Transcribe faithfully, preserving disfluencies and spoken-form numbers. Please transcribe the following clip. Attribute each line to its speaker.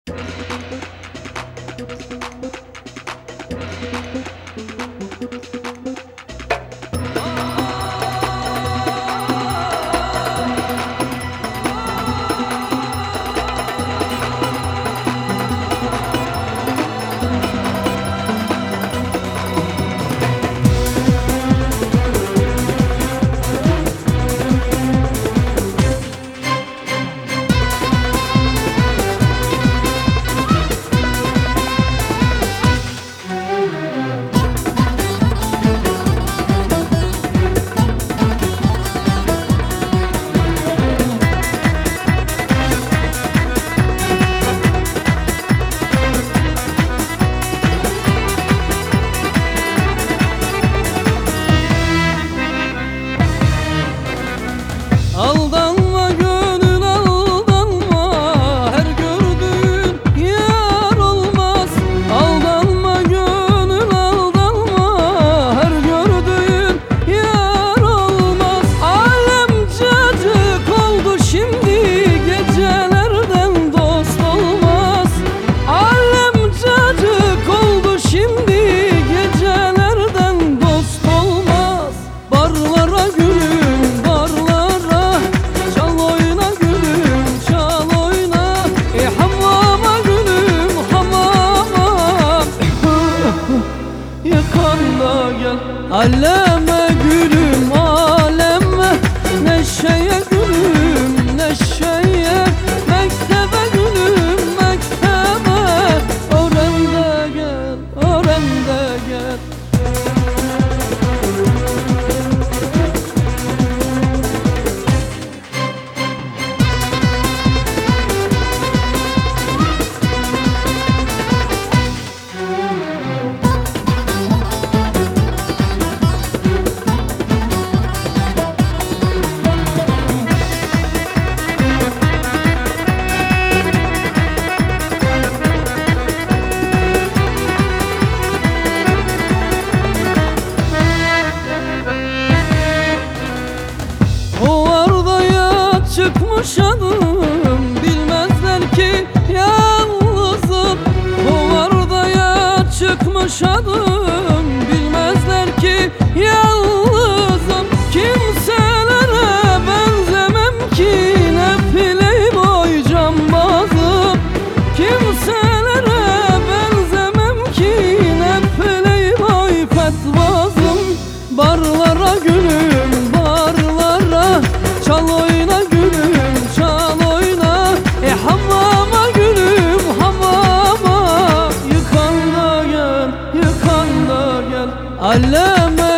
Speaker 1: Aldanma gönül aldanma, her gördüğün yar olmaz. Aldanma gönül aldanma, her gördüğün yar olmaz. Alem cacık oldu şimdi, gecelerden dost olmaz. Alem cacık oldu şimdi, gecelerden dost olmaz. Barlara gülüm barlara, çal oyna gülüm çal oyna. E hamama gülüm hamama, yıkan da gel aleme gülüm aleme. Neşeye gülüm neşeye, mektebe gülüm mektebe. Öğren de gel öğren de gel. Hovardaya çıkmış adım, bilmezler ki yalnızım. Hovardaya çıkmış adım, bilmezler ki yalnızım. Kimselere benzemem ki, ne playboy cambazım. Kimselere benzemem ki, ne playboy fetvazım. Barlara gülüm barlara, çal oyna gülüm çal oyna. E hamama gülüm hamama, yıkan da gel yıkan da gel aleme.